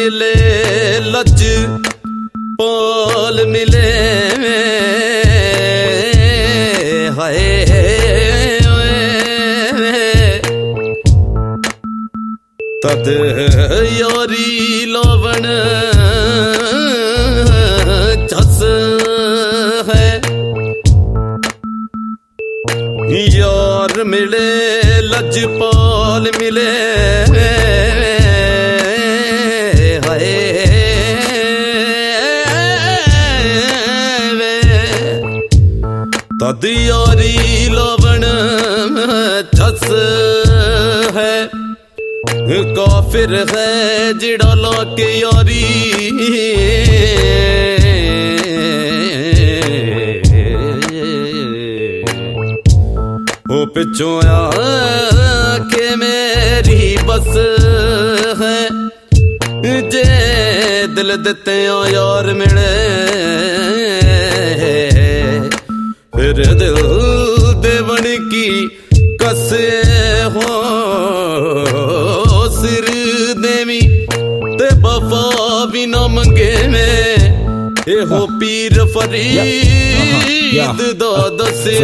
मिले लज पाल मिले हाय तद यारी लावण जस है यार मिले लजपाल मिले हाय तद यारी लावण जस है काफिर है जिड़ा लाके यारी ओ पिछों आके मेरी बस है जे दिल देते यार मिले फिर दिल देवन की कसे हो सिर देवी ते वफा भी ना मंगे में ए हो पीर फरीद दादा से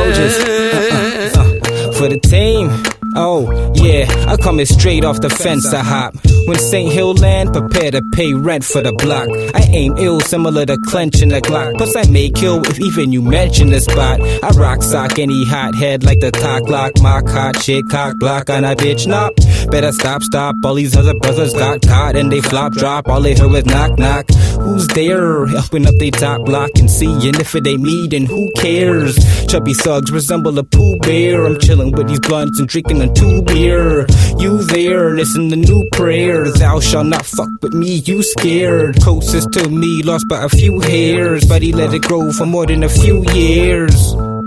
for the team. Oh, yeah, I coming straight off the fence, I hop. When St. Hill land, prepare to pay rent for the block. I aim ill, similar to clenching a Glock. Plus I may kill if even you mention the spot. I rock sock any hot head like the cock lock. Mock hot shit, cock block on a bitch knock. Better stop, all these other brothers got caught and they flop drop. All they heard was knock knock. Who's there? Open up they top block and seeing if it ain't me, then who cares? Chubby thugs resemble a Pooh Bear. I'm chilling with these blunts and drinking a 2 beer. You there, listen to new prayer. Thou shalt not fuck with me, you scared. Closest to me, lost by a few hairs, but he let it grow for more than a few years.